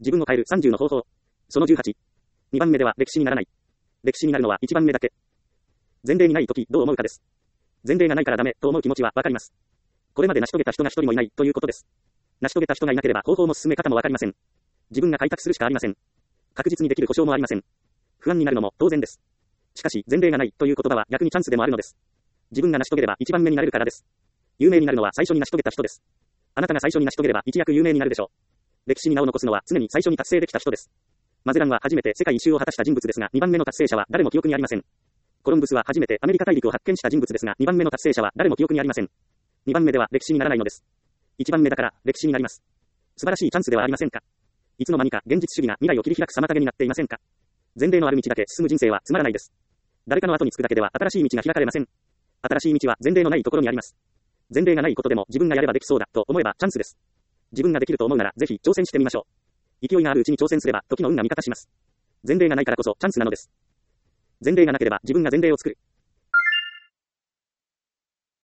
自分を変える30の方法。その18。2番目では歴史にならない。歴史になるのは1番目だけ。前例にないときどう思うかです。前例がないからダメと思う気持ちはわかります。これまで成し遂げた人が一人もいないということです。成し遂げた人がいなければ方法も進め方もわかりません。自分が開拓するしかありません。確実にできる保証もありません。不安になるのも当然です。しかし前例がないという言葉は逆にチャンスでもあるのです。自分が成し遂げれば一番目になれるからです。有名になるのは最初に成し遂げた人です。あなたが最初に成し遂げれば一躍有名になるでしょう。歴史に名を残すのは常に最初に達成できた人です。マゼランは初めて世界一周を果たした人物ですが、2番目の達成者は誰も記憶にありません。コロンブスは初めてアメリカ大陸を発見した人物ですが、2番目の達成者は誰も記憶にありません。2番目では歴史にならないのです。1番目だから歴史になります。素晴らしいチャンスではありませんか。いつの間にか現実主義が未来を切り開く妨げになっていませんか。前例のある道だけ進む人生はつまらないです。誰かの後につくだけでは新しい道が開かれません。新しい道は前例のないところにあります。前例がないことでも自分がやればできそうだと思えばチャンスです。自分ができると思うならぜひ挑戦してみましょう。勢いがあるうちに挑戦すれば時の運が味方します。前例がないからこそチャンスなのです。前例がなければ自分が前例を作る。